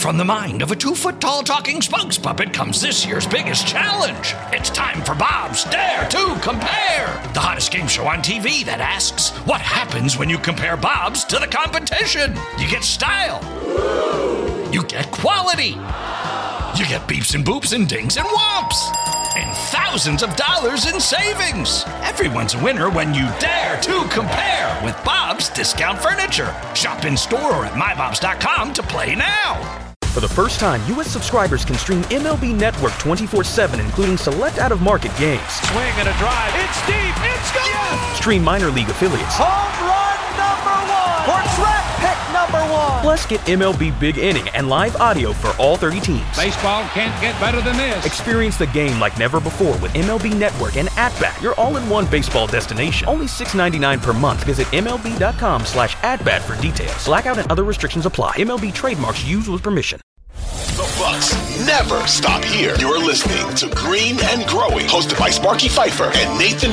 From the mind of a 2-foot-tall talking spokes puppet comes this year's biggest challenge. It's time for Bob's Dare to Compare, the hottest game show on TV that asks, what happens when you compare Bob's to the competition? You get style. You get quality. You get beeps and boops and dings and whomps. And thousands of dollars in savings. Everyone's a winner when you dare to compare with Bob's Discount Furniture. Shop in store or at mybobs.com to play now. For the first time, U.S. subscribers can stream MLB Network 24/7, including select out-of-market games. Swing and a drive. It's deep. It's gone. Yes! Stream minor league affiliates. Home run number 1. Or track pick number 1. Plus, get MLB Big Inning and live audio for all 30 teams. Baseball can't get better than this. Experience the game like never before with MLB Network and At-Bat, your all-in-one baseball destination. Only $6.99 per month. Visit MLB.com/atbat for details. Blackout and other restrictions apply. MLB trademarks used with permission. The Bucks never stop here. You're listening to Green and Growing, hosted by Sparky Fifer and Nathan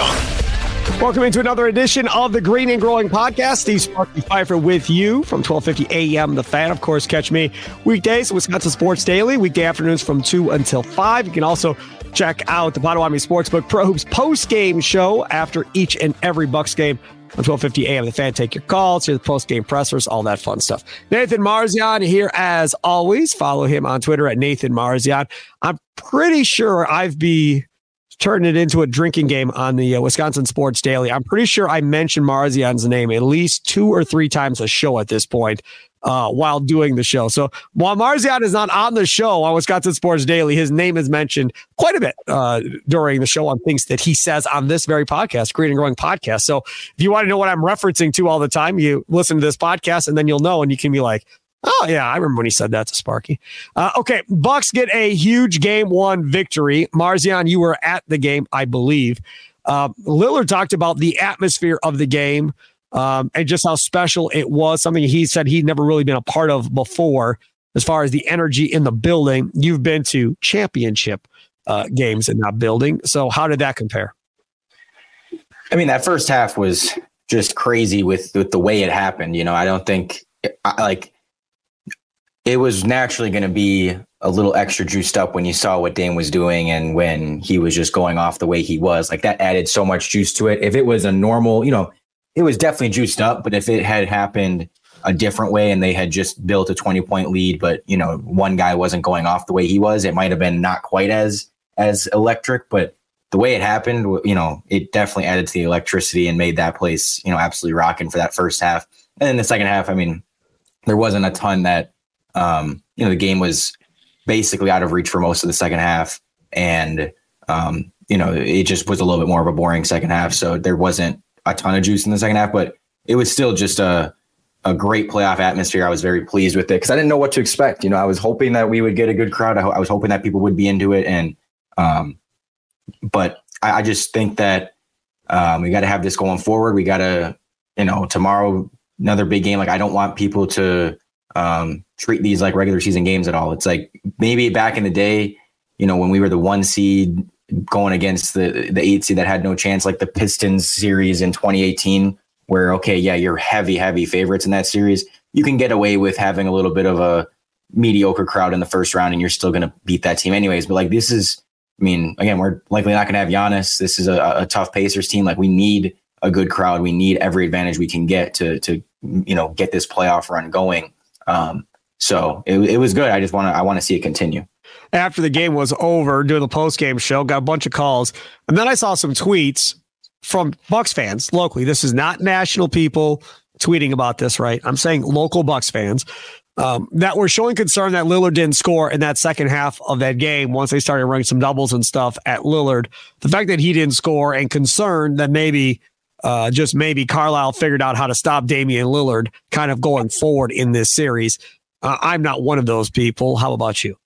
Marzion. Welcome into another edition of the Green and Growing podcast. Steve Sparky Fifer with you from 12:50 a.m. The Fan. Of course, catch me weekdays, Wisconsin Sports Daily, weekday afternoons from 2 until 5. You can also check out the Potawatomi Sportsbook Pro Hoops post-game show after each and every Bucks game on 12:50 a.m. The Fan. Take your calls, hear the post-game pressers, all that fun stuff. Nathan Marzion here as always. Follow him on Twitter at Nathan Marzion. I'm pretty sure I've turned it into a drinking game on the Wisconsin Sports Daily. I'm pretty sure I mentioned Marzion's name at least 2 or 3 times a show at this point while doing the show. So while Marzion is not on the show on Wisconsin Sports Daily, his name is mentioned quite a bit during the show on things that he says on this very podcast, Green and Growing podcast. So if you want to know what I'm referencing to all the time, you listen to this podcast and then you'll know, and you can be like, oh, yeah, I remember when he said that to Sparky. Okay, Bucks get a huge Game 1 victory. Marzion, you were at the game, I believe. Lillard talked about the atmosphere of the game and just how special it was, something he said he'd never really been a part of before as far as the energy in the building. You've been to championship games in that building. So how did that compare? I mean, that first half was just crazy with the way it happened. You know, I don't think it was naturally going to be a little extra juiced up when you saw what Dame was doing and when he was just going off the way he was. Like, that added so much juice to it. If it was a normal, you know, it was definitely juiced up, but if it had happened a different way and they had just built a 20-point lead, but, you know, one guy wasn't going off the way he was, it might have been not quite as electric. But the way it happened, you know, it definitely added to the electricity and made that place, you know, absolutely rocking for that first half. And then the second half, I mean, there wasn't a ton that, you know, the game was basically out of reach for most of the second half. And, you know, it just was a little bit more of a boring second half. So there wasn't a ton of juice in the second half, but it was still just a great playoff atmosphere. I was very pleased with it because I didn't know what to expect. You know, I was hoping that we would get a good crowd. I was hoping that people would be into it. And, but I just think that we got to have this going forward. We got to, you know, tomorrow, another big game. Like, I don't want people to treat these like regular season games at all. It's like maybe back in the day, you know, when we were the 1 seed going against the 8 seed that had no chance, like the Pistons series in 2018, where, okay, yeah, you're heavy favorites in that series. You can get away with having a little bit of a mediocre crowd in the first round and you're still going to beat that team anyways. But like, this is, I mean, again, we're likely not going to have Giannis. This is a tough Pacers team. Like, we need a good crowd. We need every advantage we can get to you know, get this playoff run going. So it was good. I want to see it continue. After the game was over, doing the post-game show, got a bunch of calls. And then I saw some tweets from Bucks fans locally. This is not national people tweeting about this, right? I'm saying local Bucks fans that were showing concern that Lillard didn't score in that second half of that game once they started running some doubles and stuff at Lillard. The fact that he didn't score and concerned that maybe just maybe Carlisle figured out how to stop Damian Lillard kind of going forward in this series. I'm not one of those people. How about you?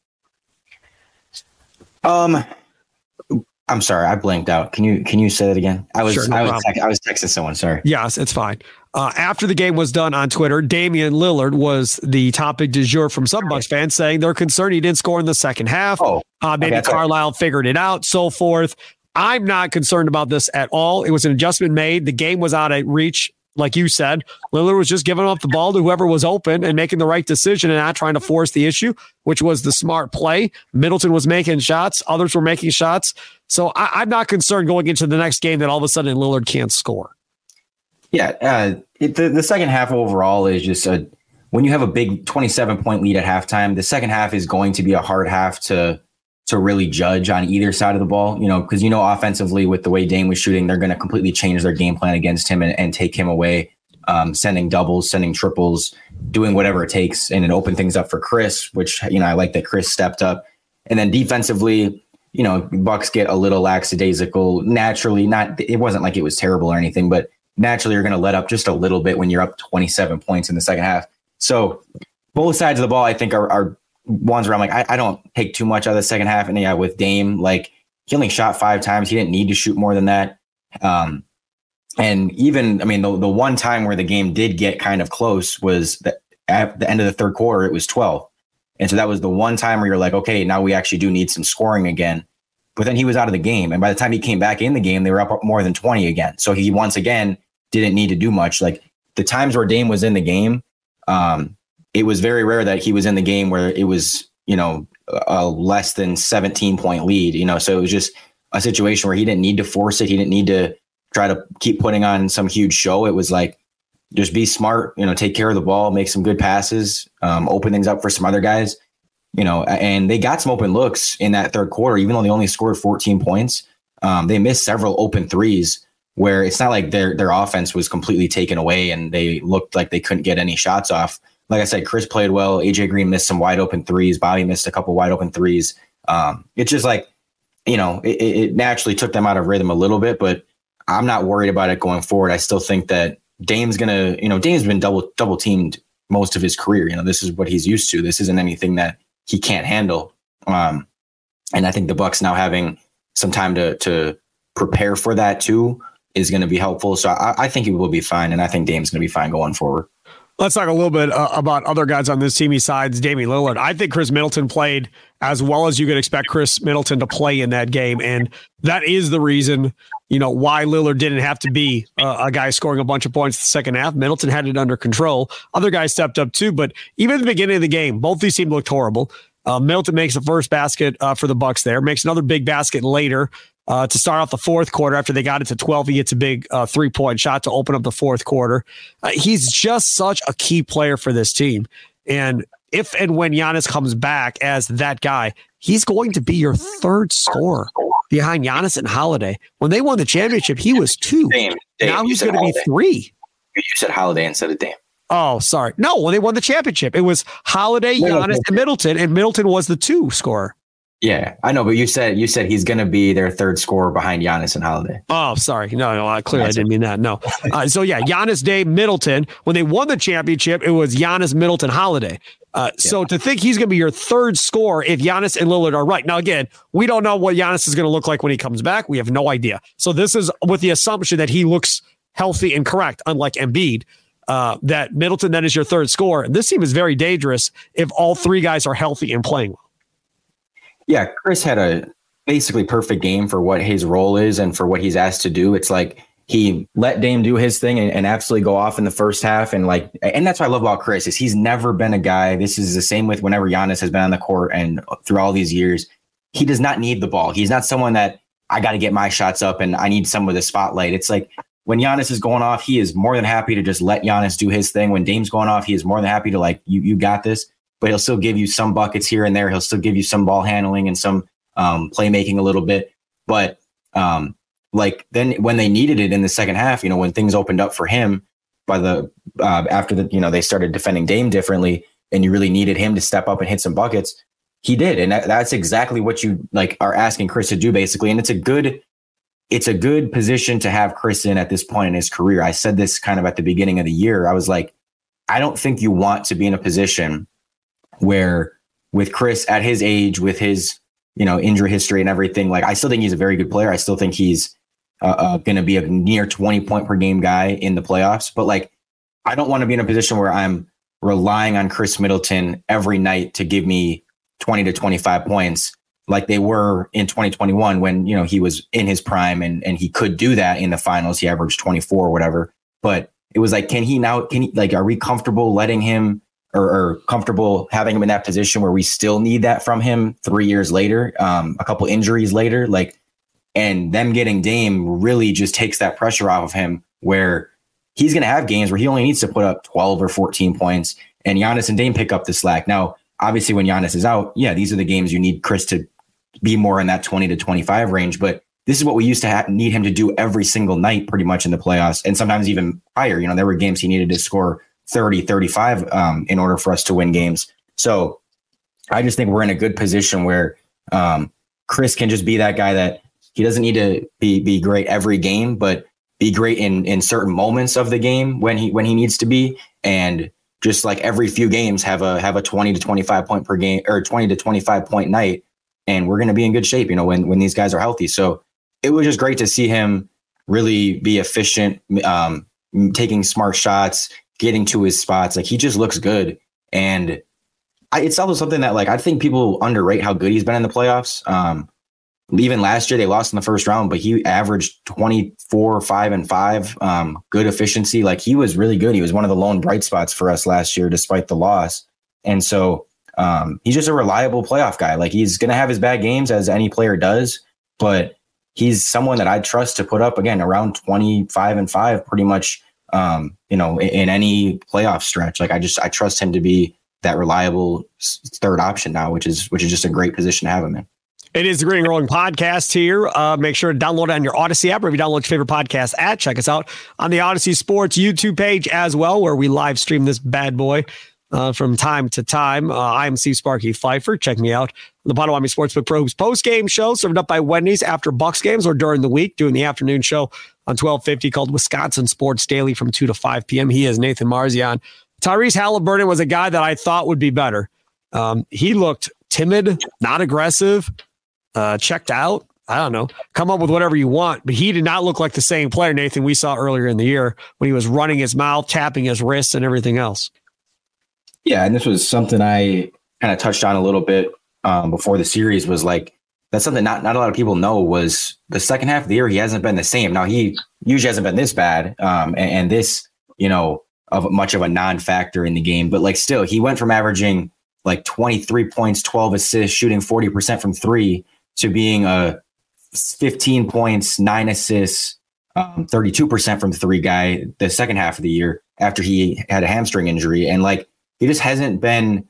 I'm sorry, I blanked out. Can you say that again? I was texting someone. Sorry. Yes, it's fine. After the game was done on Twitter, Damian Lillard was the topic du jour from some Bucks fans, saying they're concerned he didn't score in the second half. Maybe Carlisle figured it out, so forth. I'm not concerned about this at all. It was an adjustment made. The game was out of reach like you said, Lillard was just giving up the ball to whoever was open and making the right decision and not trying to force the issue, which was the smart play. Middleton was making shots. Others were making shots. So I'm not concerned going into the next game that all of a sudden Lillard can't score. Yeah, the second half overall is just when you have a big 27-point lead at halftime, the second half is going to be a hard half to really judge on either side of the ball, because, offensively with the way Dame was shooting, they're going to completely change their game plan against him and take him away, sending doubles, sending triples, doing whatever it takes. And it opened things up for Chris, which, I like that Chris stepped up. And then defensively, Bucks get a little lackadaisical naturally. It wasn't like it was terrible or anything, but naturally you're going to let up just a little bit when you're up 27 points in the second half. So both sides of the ball, I think, are ones where I'm like, I don't take too much out of the second half. And yeah, with Dame, like, he only shot 5 times. He didn't need to shoot more than that. And even, the one time where the game did get kind of close was at the end of the third quarter, it was 12. And so that was the one time where you're like, okay, now we actually do need some scoring again. But then he was out of the game. And by the time he came back in the game, they were up more than 20 again. So he once again didn't need to do much. Like, the times where Dame was in the game, it was very rare that he was in the game where it was, a less than 17-point lead, so it was just a situation where he didn't need to force it. He didn't need to try to keep putting on some huge show. It was like, just be smart, take care of the ball, make some good passes, open things up for some other guys, and they got some open looks in that third quarter, even though they only scored 14 points. They missed several open threes where it's not like their offense was completely taken away and they looked like they couldn't get any shots off. Like I said, Chris played well. AJ Green missed some wide open threes. Bobby missed a couple wide open threes. It's just like, it naturally took them out of rhythm a little bit, but I'm not worried about it going forward. I still think that Dame's Dame's been double teamed most of his career. This is what he's used to. This isn't anything that he can't handle. And I think the Bucks now having some time to prepare for that too is going to be helpful. So I think he will be fine. And I think Dame's going to be fine going forward. Let's talk a little bit about other guys on this team besides Damian Lillard. I think Chris Middleton played as well as you could expect Chris Middleton to play in that game. And that is the reason, why Lillard didn't have to be a guy scoring a bunch of points in the second half. Middleton had it under control. Other guys stepped up too. But even at the beginning of the game, both these teams looked horrible. Middleton makes the first basket for the Bucks there, makes another big basket later. To start off the fourth quarter, after they got it to 12, he gets a big 3-point shot to open up the fourth quarter. He's just such a key player for this team. And if and when Giannis comes back as that guy, he's going to be your third scorer behind Giannis and Holiday. When they won the championship, he was 2. Dame, now he's going to be 3. You said Holiday instead of Dame. Oh, sorry. No, when they won the championship, it was Holiday, Giannis, and Middleton was the 2 scorer. Yeah, I know, but you said he's going to be their third scorer behind Giannis and Holiday. Oh, sorry. No, clearly I didn't mean that. No. So yeah, Giannis, Dame, Middleton. When they won the championship, it was Giannis, Middleton, Holiday. So to think he's going to be your third scorer if Giannis and Lillard are right. Now, again, we don't know what Giannis is going to look like when he comes back. We have no idea. So this is with the assumption that he looks healthy and correct, unlike Embiid, that Middleton then is your third scorer. This team is very dangerous if all 3 guys are healthy and playing well. Yeah, Chris had a basically perfect game for what his role is and for what he's asked to do. It's like he let Dame do his thing and absolutely go off in the first half. And that's what I love about Chris is he's never been a guy. This is the same with whenever Giannis has been on the court and through all these years, he does not need the ball. He's not someone that I got to get my shots up and I need some of the spotlight. It's like when Giannis is going off, he is more than happy to just let Giannis do his thing. When Dame's going off, he is more than happy to you got this. But he'll still give you some buckets here and there. He'll still give you some ball handling and some playmaking a little bit. But then when they needed it in the second half, when things opened up for him after they started defending Dame differently and you really needed him to step up and hit some buckets, he did. And that's exactly what you are asking Chris to do basically. And it's a good position to have Chris in at this point in his career. I said this kind of at the beginning of the year. I was like, I don't think you want to be in a position where with Chris at his age, with his, injury history and everything, I still think he's a very good player. I still think he's going to be a near 20 point per game guy in the playoffs. But I don't want to be in a position where I'm relying on Chris Middleton every night to give me 20 to 25 points like they were in 2021 when, he was in his prime and he could do that in the finals. He averaged 24 or whatever. But it was like, are we comfortable letting him or comfortable having him in that position where we still need that from him 3 years later, a couple injuries later, like, and them getting Dame really just takes that pressure off of him, where he's going to have games where he only needs to put up 12 or 14 points, and Giannis and Dame pick up the slack. Now, obviously, when Giannis is out, these are the games you need Chris to be more in that 20 to 25 range. But this is what we used to need him to do every single night, pretty much in the playoffs, and sometimes even higher. There were games he needed to score 30, 35 in order for us to win games. So I just think we're in a good position where Chris can just be that guy that he doesn't need to be great every game, but be great in certain moments of the game when he needs to be. And just like every few games have a 20 to 25 point per game, or 20 to 25 point night. And we're going to be in good shape, when these guys are healthy. So it was just great to see him really be efficient, taking smart shots, getting to his spots. Like, he just looks good. And it's also something that, like, I think people underrate how good he's been in the playoffs. Even last year, they lost in the first round, but he averaged 24, 5 and 5, good efficiency. Like, he was really good. He was one of the lone bright spots for us last year, despite the loss. And so he's just a reliable playoff guy. Like, he's going to have his bad games, as any player does, but he's someone that I trust to put up, again, around 25 and 5, pretty much, in any playoff stretch. Like, I trust him to be that reliable third option now, which is just a great position to have him in. It is the Green and Growing podcast here. Make sure to download it on your Odyssey app, or if you download your favorite podcast app, check us out on the Odyssey Sports YouTube page as well, where we live stream this bad boy from time to time. I am Steve Sparky Pfeiffer. Check me out on the Potawatomi Sportsbook Pros post-game show, served up by Wendy's after Bucks games or during the week, doing the afternoon show on 1250 called Wisconsin Sports Daily from 2 to 5 p.m. He is Nathan Marzion. Tyrese Halliburton was a guy that I thought would be better. He looked timid, not aggressive, checked out. I don't know. Come up with whatever you want. But he did not look like the same player, Nathan, we saw earlier in the year when he was running his mouth, tapping his wrists, and everything else. Yeah, and this was something I kind of touched on a little bit before the series, was like, that's something not a lot of people know, was the second half of the year, he hasn't been the same. Now, he usually hasn't been this bad, and this, of much of a non-factor in the game. But, like, still, he went from averaging like 23 points, 12 assists, shooting 40% from three, to being a 15 points, 9 assists, 32% from three guy the second half of the year after he had a hamstring injury. And, like, he just hasn't been,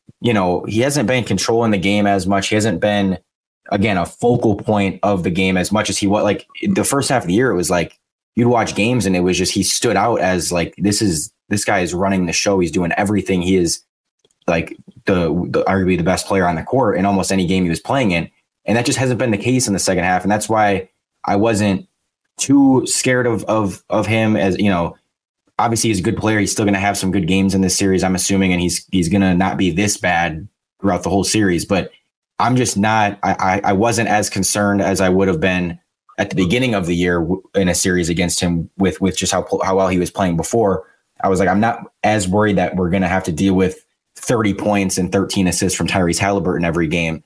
he hasn't been controlling the game as much. He hasn't been, again, a focal point of the game as much as he was. Like, the first half of the year, it was like you'd watch games and it was just, he stood out as like, this guy is running the show. He's doing everything. He is like the arguably the best player on the court in almost any game he was playing in. And that just hasn't been the case in the second half. And that's why I wasn't too scared of him, as, obviously he's a good player. He's still going to have some good games in this series, I'm assuming, and he's going to not be this bad throughout the whole series. But I'm just not, I wasn't as concerned as I would have been at the beginning of the year in a series against him with just how well he was playing before. I was like, I'm not as worried that we're going to have to deal with 30 points and 13 assists from Tyrese Halliburton every game.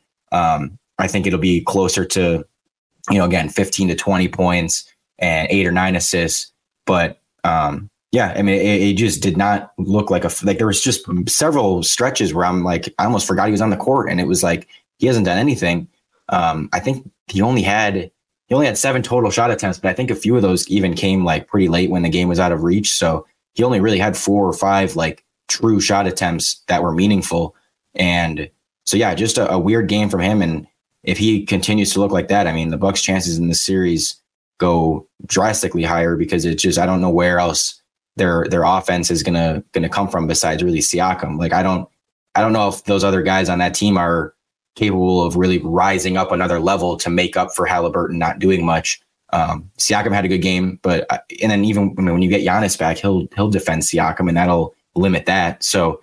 I think it'll be closer to, again, 15 to 20 points and 8 or 9 assists. But yeah, I mean, it just did not look like there was just several stretches where I'm like, I almost forgot he was on the court, and it was like, he hasn't done anything. I think he only had 7 total shot attempts, but I think a few of those even came like pretty late when the game was out of reach. So he only really had 4 or 5 like true shot attempts that were meaningful. And so, yeah, just a weird game from him. And if he continues to look like that, I mean, the Bucks' chances in this series go drastically higher, because it's just, I don't know where else their offense is gonna come from besides really Siakam. Like, I don't know if those other guys on that team are capable of really rising up another level to make up for Halliburton not doing much. Siakam had a good game, and then even when you get Giannis back, he'll defend Siakam, and that'll limit that. So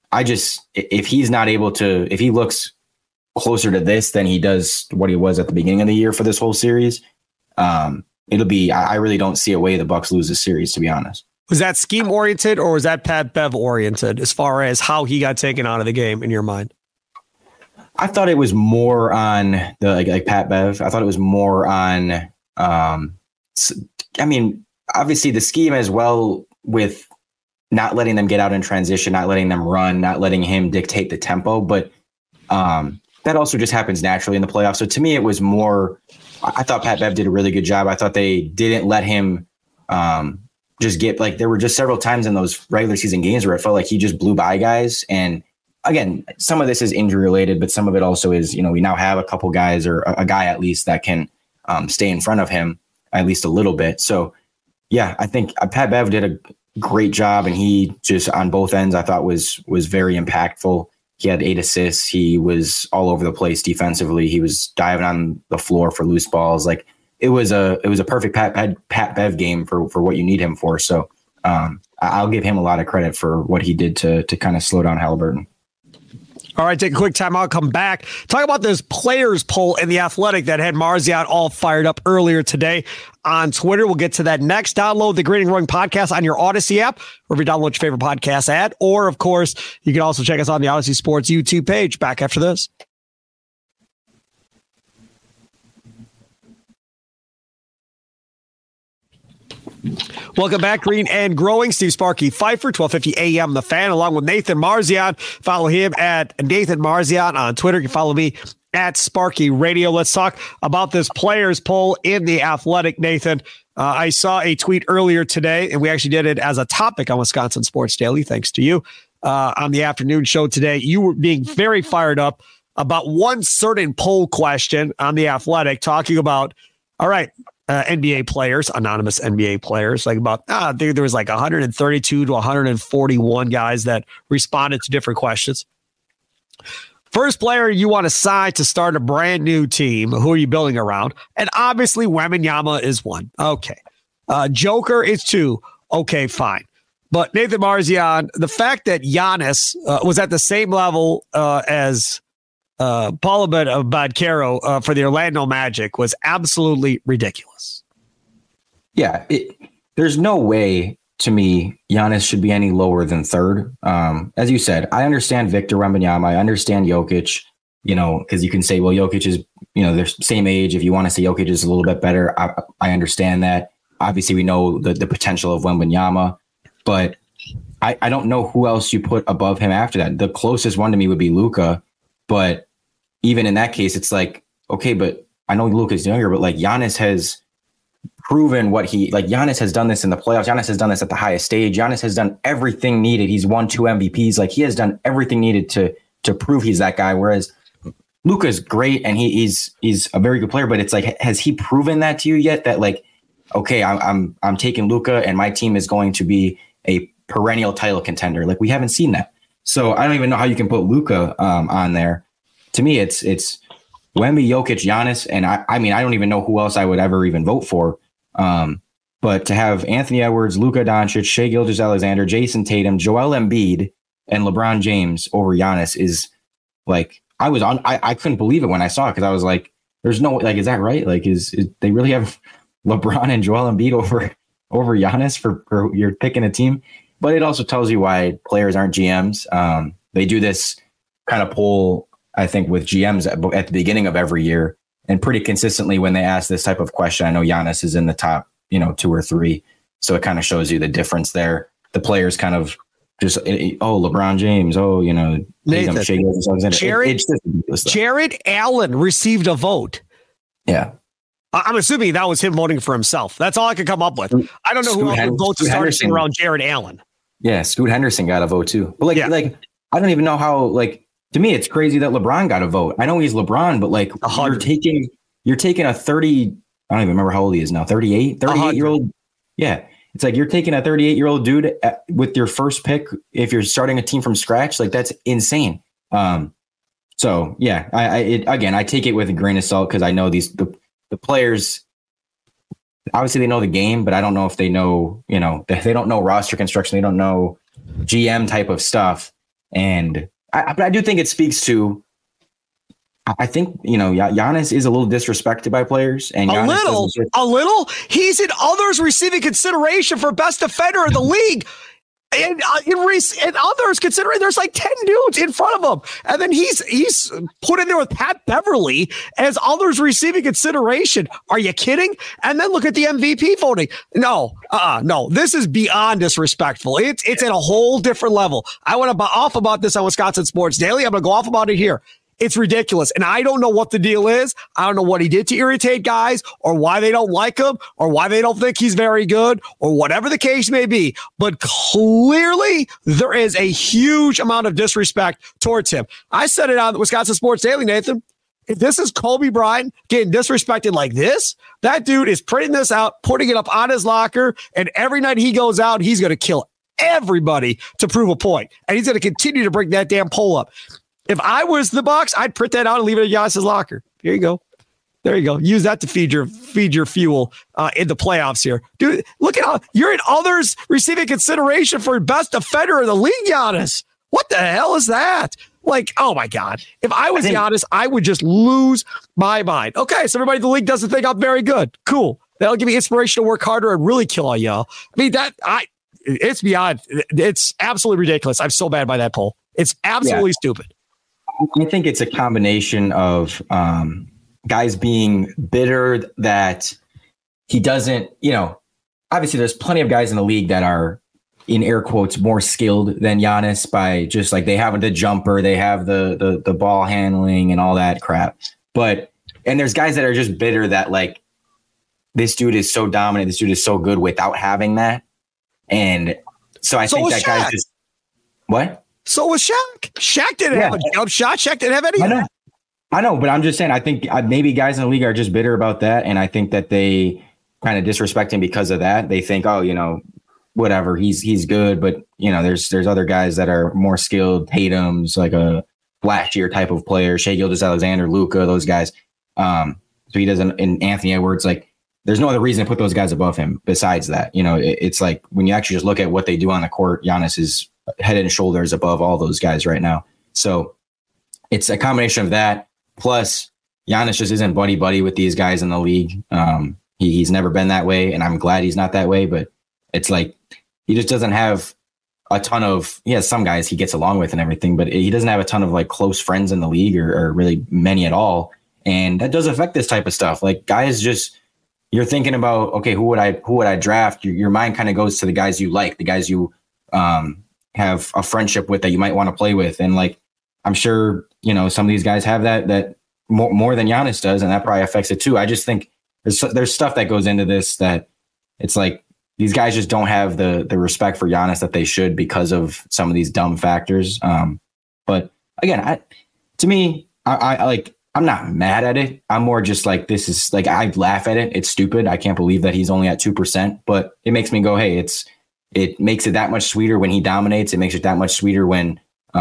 if he's not able to, if he looks closer to this than he does what he was at the beginning of the year for this whole series, it'll be, I really don't see a way the Bucks lose this series, to be honest. Was that scheme oriented, or was that Pat Bev oriented as far as how he got taken out of the game in your mind? I thought it was more on the like Pat Bev. I thought it was more on, I mean, obviously the scheme as well with not letting them get out in transition, not letting them run, not letting him dictate the tempo. But that also just happens naturally in the playoffs. So to me, it was more, I thought Pat Bev did a really good job. I thought they didn't let him just get, like, there were just several times in those regular season games where it felt like he just blew by guys. And again, some of this is injury related, but some of it also is, we now have a couple guys, or a guy at least, that can stay in front of him at least a little bit. So yeah, I think Pat Bev did a great job, and he just on both ends I thought was very impactful. He had 8 assists. He was all over the place defensively. He was diving on the floor for loose balls. Like, it was a perfect Pat Bev game for what you need him for. So I'll give him a lot of credit for what he did to kind of slow down Haliburton. All right, take a quick time out, come back. Talk about this players poll in The Athletic that had Marzion all fired up earlier today on Twitter. We'll get to that next. Download the Green and Growing podcast on your Odyssey app, or if you download your favorite podcast ad, or of course, you can also check us on the Odyssey Sports YouTube page. Back after this. Welcome back, Green and Growing. Steve Sparky Pfeiffer, 1250 AM The Fan, along with Nathan Marzion. Follow him at Nathan Marzion on Twitter. You can follow me at Sparky Radio. Let's talk about this players poll in The Athletic, Nathan. I saw a tweet earlier today, and we actually did it as a topic on Wisconsin Sports Daily, thanks to you, on the afternoon show today. You were being very fired up about one certain poll question on The Athletic, talking about, all right, NBA players, anonymous NBA players, like about, there was like 132 to 141 guys that responded to different questions. First player you want to sign to start a brand new team, who are you building around? And obviously Wembanyama is one. Okay. Joker is 2. Okay, fine. But Nathan Marzion, the fact that Giannis was at the same level as Paolo Banchero for the Orlando Magic was absolutely ridiculous. Yeah, there's no way, to me, Giannis should be any lower than 3rd. As you said, I understand Victor Wembanyama. I understand Jokic, because you can say, well, Jokic is, they're the same age. If you want to say Jokic is a little bit better, I understand that. Obviously, we know the potential of Wembanyama, but I don't know who else you put above him after that. The closest one to me would be Luka. But even in that case, it's like, okay, but I know Luka's younger, but like Giannis has proven Giannis has done this in the playoffs. Giannis has done this at the highest stage. Giannis has done everything needed. He's won 2 MVPs. Like, he has done everything needed to prove he's that guy. Whereas Luka's great and he's a very good player, but it's like, has he proven that to you yet? That like, okay, I'm taking Luka and my team is going to be a perennial title contender. Like, we haven't seen that. So I don't even know how you can put Luka on there. To me, it's Wemby, Jokic, Giannis, and I mean, I don't even know who else I would ever even vote for. But to have Anthony Edwards, Luka Doncic, Shai Gilgeous-Alexander, Jason Tatum, Joel Embiid, and LeBron James over Giannis is like, I couldn't believe it when I saw it, because I was like, there's no, like, is that right? Like, is they really have LeBron and Joel Embiid over Giannis for you're picking a team? But it also tells you why players aren't GMs. They do this kind of poll, I think, with GMs at the beginning of every year, and pretty consistently when they ask this type of question, I know Giannis is in the top, 2 or 3. So it kind of shows you the difference there. The players kind of just, LeBron James, Nathan, Jared Allen received a vote. Yeah. I'm assuming that was him voting for himself. That's all I could come up with. I don't know who else would vote to start around Jared Allen. Yeah, Scoot Henderson got a vote too. But like I don't even know how, like, to me, it's crazy that LeBron got a vote. I know he's LeBron, but like, you're taking a 30, I don't even remember how old he is now, 38-year-old. Yeah. It's like, you're taking a 38-year-old dude with your first pick. If you're starting a team from scratch, like, that's insane. So yeah, I take it with a grain of salt, because I know the players, obviously they know the game, but I don't know if they know, they don't know roster construction. They don't know GM type of stuff. And but I do think it speaks to, I think, Giannis is a little disrespected by players. And a little. He's in others receiving consideration for best defender in the league. And others, considering there's like 10 dudes in front of him. And then he's put in there with Pat Beverly as others receiving consideration. Are you kidding? And then look at the MVP voting. No. This is beyond disrespectful. It's at a whole different level. I want to go off about this on Wisconsin Sports Daily. I'm going to go off about it here. It's ridiculous. And I don't know what the deal is. I don't know what he did to irritate guys or why they don't like him or why they don't think he's very good or whatever the case may be. But clearly there is a huge amount of disrespect towards him. I said it on Wisconsin Sports Daily, Nathan. If this is Kobe Bryant getting disrespected like this, that dude is printing this out, putting it up on his locker, and every night he goes out, he's going to kill everybody to prove a point. And he's going to continue to bring that damn poll up. If I was the Bucks, I'd print that out and leave it at Giannis's locker. Here you go. There you go. Use that to feed your fuel in the playoffs here. Dude, look at how you're in others receiving consideration for best defender in the league, Giannis. What the hell is that? Like, oh my God. If I was Giannis, I would just lose my mind. Okay, so everybody in the league doesn't think I'm very good. Cool. That'll give me inspiration to work harder and really kill all y'all. I mean, it's beyond. It's absolutely ridiculous. I'm so bad by that poll. It's absolutely stupid. I think it's a combination of guys being bitter that he doesn't, obviously there's plenty of guys in the league that are, in air quotes, more skilled than Giannis by just like they have the jumper, they have the ball handling and all that crap. And there's guys that are just bitter that like, this dude is so dominant, this dude is so good without having that. And so I think that guy's just, what? So was Shaq. Shaq didn't have a jump shot. Shaq didn't have anything. I know, but I'm just saying, I think maybe guys in the league are just bitter about that. And I think that they kind of disrespect him because of that. They think, whatever, he's good. But, there's other guys that are more skilled. Tatum's like a flashier type of player. Shai Gilgeous-Alexander, Luka, those guys. So he doesn't, and Anthony Edwards, like, there's no other reason to put those guys above him besides that. It's like when you actually just look at what they do on the court, Giannis is head and shoulders above all those guys right now. So it's a combination of that. Plus Giannis just isn't buddy with these guys in the league. He's never been that way. And I'm glad he's not that way, but it's like, he just doesn't have a ton of, he has some guys he gets along with and everything, but he doesn't have a ton of like close friends in the league or really many at all. And that does affect this type of stuff. Like guys just, you're thinking about, okay, who would I draft? Your mind kind of goes to the guys you like, the guys you, have a friendship with that you might want to play with. And like, I'm sure, some of these guys have that more than Giannis does. And that probably affects it too. I just think there's stuff that goes into this that it's like, these guys just don't have the respect for Giannis that they should because of some of these dumb factors. But again, to me, I'm not mad at it. I'm more just like, this is like, I laugh at it. It's stupid. I can't believe that he's only at 2%, but it makes me go, hey, it makes it that much sweeter when he dominates. It makes it that much sweeter when,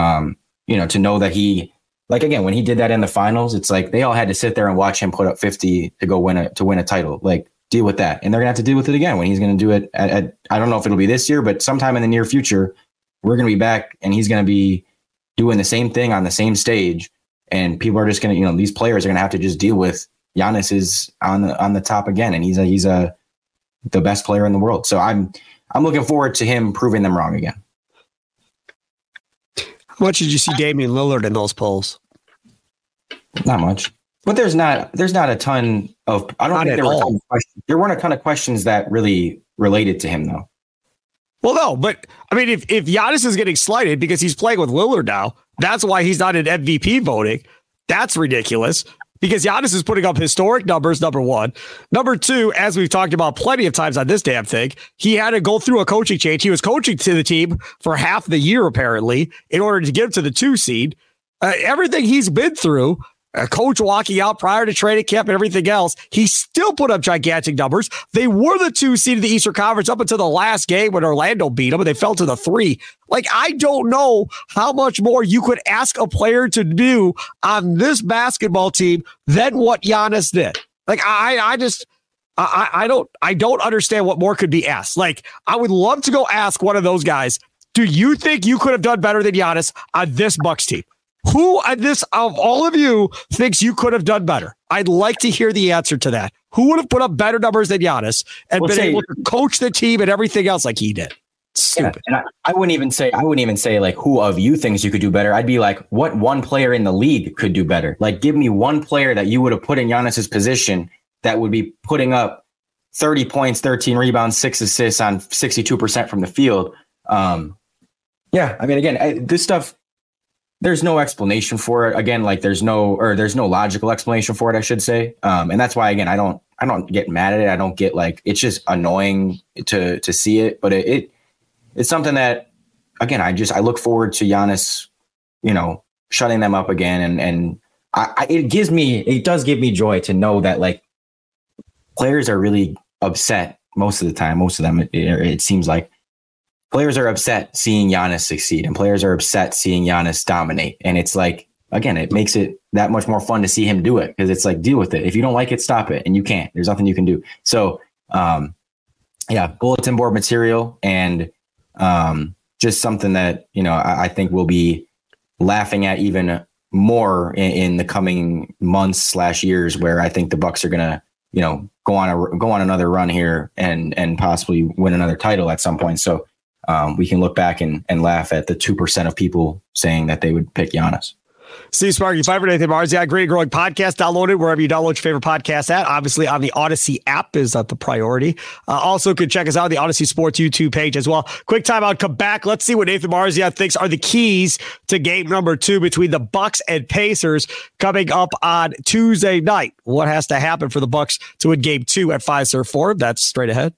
to know that he, like, again, when he did that in the finals, it's like they all had to sit there and watch him put up 50 to go win a title. Like, deal with that. And they're gonna have to deal with it again when he's going to do it at I don't know if it'll be this year, but sometime in the near future, we're going to be back and he's going to be doing the same thing on the same stage. And people are just going to, these players are going to have to just deal with Giannis is on the top again. And he's the best player in the world. So I'm looking forward to him proving them wrong again. How much did you see Damian Lillard in those polls? Not much, but there's not a ton of. I don't think there weren't a ton of questions that really related to him though. Well, no, but I mean, if Giannis is getting slighted because he's playing with Lillard now, that's why he's not in MVP voting. That's ridiculous. Because Giannis is putting up historic numbers, number one. Number two, as we've talked about plenty of times on this damn thing, he had to go through a coaching change. He was coaching to the team for half the year, apparently, in order to get to the 2 seed. Everything he's been through, a coach walking out prior to training camp and everything else, he still put up gigantic numbers. They were the 2 seed in the Eastern Conference up until the last game when Orlando beat them, and they fell to the 3. Like, I don't know how much more you could ask a player to do on this basketball team than what Giannis did. Like, I don't understand what more could be asked. Like, I would love to go ask one of those guys, do you think you could have done better than Giannis on this Bucks team? Who of all of you thinks you could have done better? I'd like to hear the answer to that. Who would have put up better numbers than Giannis and been able to coach the team and everything else like he did? Stupid. Yeah, and I wouldn't even say like who of you thinks you could do better. I'd be like, what one player in the league could do better? Like, give me one player that you would have put in Giannis's position that would be putting up 30 points, 13 rebounds, 6 assists on 62% from the field. Yeah, I mean, again, this stuff, there's no explanation for it. Again, like there's no logical explanation for it, I should say. And that's why, again, I don't get mad at it. I don't get like, it's just annoying to see it, but it's something that, again, I look forward to Giannis, shutting them up again. And it does give me joy to know that like players are really upset most of the time. Most of them, it seems like players are upset seeing Giannis succeed and players are upset seeing Giannis dominate. And it's like, again, it makes it that much more fun to see him do it because it's like, deal with it. If you don't like it, stop it. And you can't. There's nothing you can do. So, bulletin board material and just something that, I think we'll be laughing at even more in the coming months / years where I think the Bucks are going to, go on another run here and possibly win another title at some point. So we can look back and laugh at the 2% of people saying that they would pick Giannis. Steve Sparky Pfeiffer, Nathan Marzion, Green and Growing Podcast. Download it wherever you download your favorite podcast at. Obviously, on the Odyssey app is the priority. Also, could check us out on the Odyssey Sports YouTube page as well. Quick timeout, come back. Let's see what Nathan Marzion thinks are the keys to game number 2 between the Bucks and Pacers coming up on Tuesday night. What has to happen for the Bucks to win game 2 at Fiserv Forum? That's straight ahead.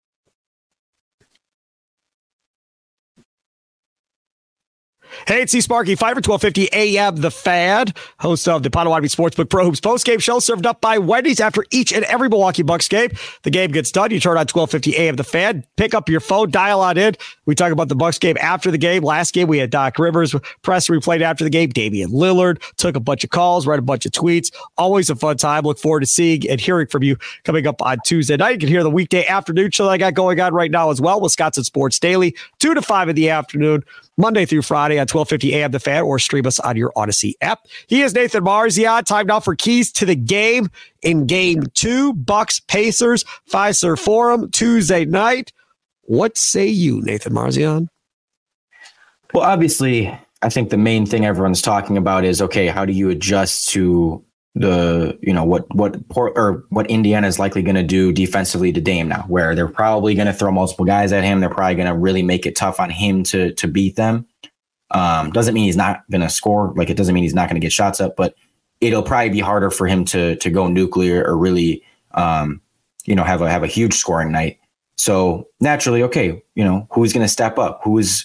Hey, it's Sparky Pfeiffer, 1250 AM The Fan, host of the Potawatomi Sportsbook Pro Hoops postgame show, served up by Wendy's after each and every Milwaukee Bucks game. The game gets done. You turn on 1250 AM The Fan, pick up your phone, dial on in. We talk about the Bucks game after the game. Last game, we had Doc Rivers, press replayed after the game. Damian Lillard took a bunch of calls, read a bunch of tweets. Always a fun time. Look forward to seeing and hearing from you coming up on Tuesday night. You can hear the weekday afternoon show that I got going on right now as well. Wisconsin Sports Daily, 2 to 5 in the afternoon. Monday through Friday on 1250 AM The Fan, or stream us on your Odyssey app. He is Nathan Marzion. Time now for keys to the game in game 2. Bucks Pacers, Fiserv Forum, Tuesday night. What say you, Nathan Marzion? Well, obviously, I think the main thing everyone's talking about is, okay, how do you adjust to the, what Indiana is likely going to do defensively to Dame now, where they're probably going to throw multiple guys at him. They're probably going to really make it tough on him to beat them. Doesn't mean he's not going to score. Like, it doesn't mean he's not going to get shots up, but it'll probably be harder for him to go nuclear or really, have a huge scoring night. So naturally, okay, who's going to step up? What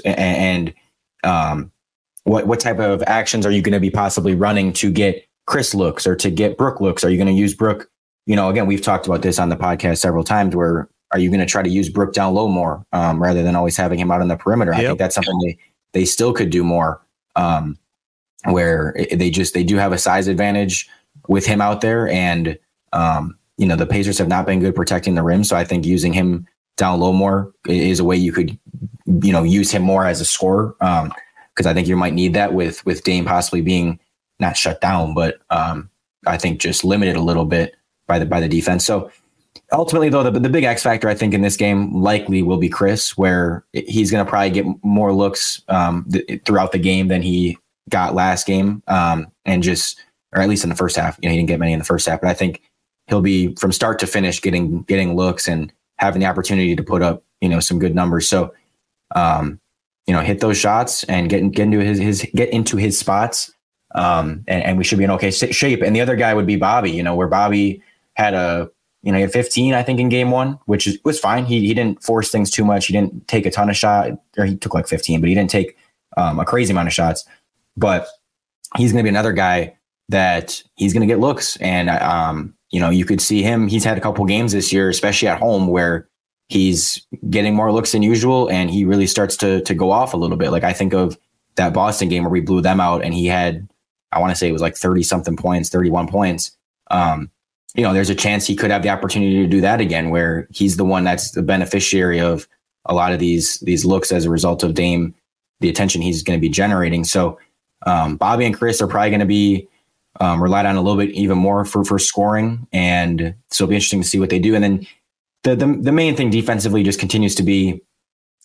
type of actions are you going to be possibly running to get Chris looks or to get Brook looks? Are you going to use Brook? Again, we've talked about this on the podcast several times, where are you going to try to use Brook down low more rather than always having him out on the perimeter? Yep. I think that's something they still could do more, where they do have a size advantage with him out there. And, the Pacers have not been good protecting the rim. So I think using him down low more is a way you could, use him more as a scorer. Because I think you might need that with Dame possibly being not shut down, but I think just limited a little bit by the defense. So ultimately, though, the big X factor I think in this game likely will be Chris, where he's going to probably get more looks throughout the game than he got last game, or at least in the first half. He didn't get many in the first half, but I think he'll be from start to finish getting looks and having the opportunity to put up some good numbers. So hit those shots and get into his spots. And we should be in okay shape. And the other guy would be Bobby, where Bobby had he had 15, I think, in game 1, which was fine. He didn't force things too much. He didn't take a ton of shots, or he took like 15, but he didn't take a crazy amount of shots. But he's going to be another guy that he's going to get looks. And, you could see him. He's had a couple games this year, especially at home, where he's getting more looks than usual. And he really starts to go off a little bit. Like, I think of that Boston game where we blew them out and he had, I want to say it was like 30-something points, 31 points. There's a chance he could have the opportunity to do that again, where he's the one that's the beneficiary of a lot of these looks as a result of Dame, the attention he's going to be generating. So Bobby and Chris are probably going to be relied on a little bit even more for scoring. And so it'll be interesting to see what they do. And then the main thing defensively just continues to be,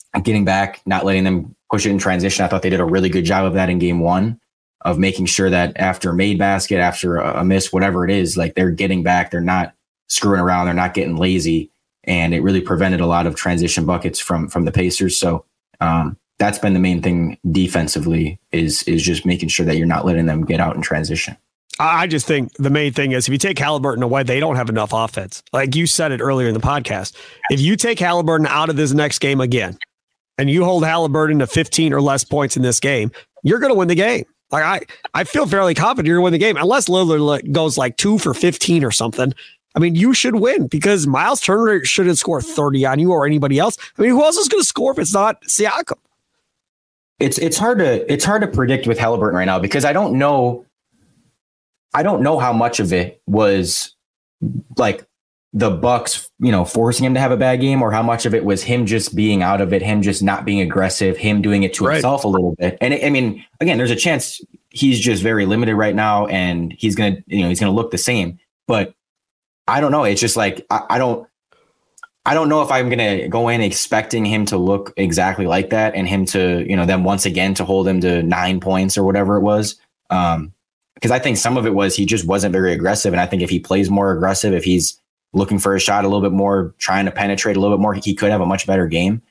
getting back, not letting them push it in transition. I thought they did a really good job of that in game one, of making sure that after a made basket, after a miss, whatever it is, like they're getting back, they're not screwing around, they're not getting lazy. And it really prevented a lot of transition buckets from the Pacers. So that's been the main thing defensively is just making sure that you're not letting them get out in transition. I just think the main thing is if you take Haliburton away, they don't have enough offense. Like you said it earlier in the podcast, if you take Haliburton out of this next game again, and you hold Haliburton to 15 or less points in this game, you're going to win the game. Like I feel fairly confident you're going to win the game, unless Lillard goes like 2 for 15 or something. I mean, you should win because Miles Turner shouldn't score 30 on you or anybody else. I mean, who else is going to score if it's not Siakam? It's hard to predict with Haliburton right now because I don't know how much of it was like the Bucks, forcing him to have a bad game, or how much of it was him just being out of it, him just not being aggressive, him doing it to himself a little bit. And I mean, again, there's a chance he's just very limited right now, and he's gonna look the same. But I don't know. It's just like I don't know if I'm gonna go in expecting him to look exactly like that, and him to then once again to hold him to 9 points or whatever it was. Because I think some of it was he just wasn't very aggressive. And I think if he plays more aggressive, if he's looking for a shot a little bit more, trying to penetrate a little bit more, he could have a much better game.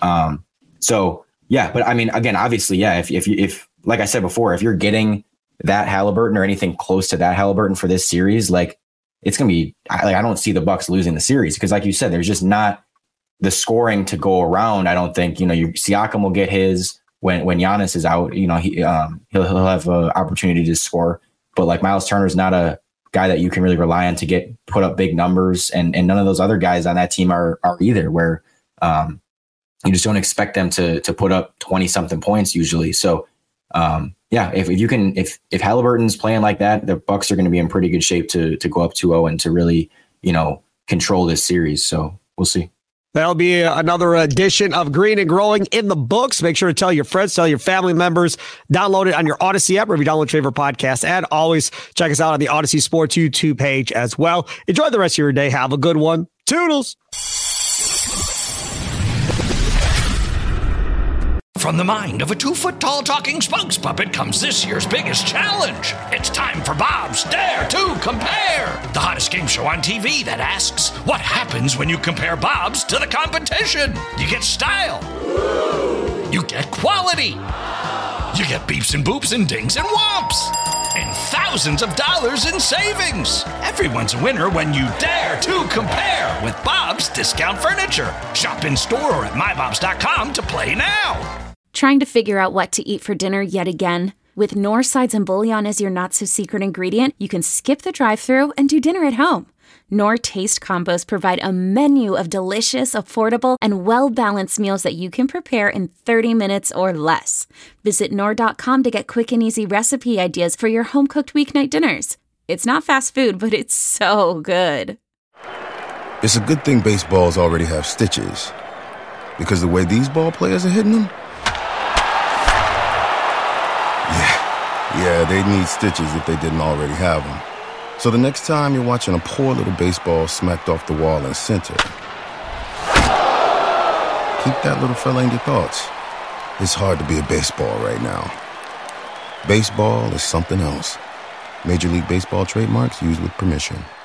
So, yeah. But I mean, again, obviously, yeah, if like I said before, if you're getting that Haliburton or anything close to that Haliburton for this series, like it's going to be I don't see the Bucks losing the series because like you said, there's just not the scoring to go around. I don't think, Siakam will get his. When Giannis is out, he'll have an opportunity to score. But like Miles Turner is not a guy that you can really rely on to put up big numbers, and none of those other guys on that team are either. Where you just don't expect them to put up 20 something points usually. So if Haliburton's playing like that, the Bucks are going to be in pretty good shape to go up 2-0 and to really control this series. So we'll see. That'll be another edition of Green and Growing in the books. Make sure to tell your friends, tell your family members, download it on your Odyssey app, or if you download your favorite podcast. And always check us out on the Odyssey Sports YouTube page as well. Enjoy the rest of your day. Have a good one. Toodles. From the mind of a 2-foot-tall talking spokes puppet comes this year's biggest challenge. It's time for Bob's Dare to Compare, the hottest game show on TV that asks, what happens when you compare Bob's to the competition? You get style. You get quality. You get beeps and boops and dings and whomps. And thousands of dollars in savings. Everyone's a winner when you dare to compare with Bob's Discount Furniture. Shop in store or at mybobs.com to play now. Trying to figure out what to eat for dinner yet again? With Knorr sides and bouillon as your not-so-secret ingredient, you can skip the drive-thru and do dinner at home. Knorr Taste Combos provide a menu of delicious, affordable, and well-balanced meals that you can prepare in 30 minutes or less. Visit Knorr.com to get quick and easy recipe ideas for your home-cooked weeknight dinners. It's not fast food, but it's so good. It's a good thing baseballs already have stitches, because the way these ball players are hitting them, yeah, they'd need stitches if they didn't already have them. So the next time you're watching a poor little baseball smacked off the wall in center, keep that little fella in your thoughts. It's hard to be a baseball right now. Baseball is something else. Major League Baseball trademarks used with permission.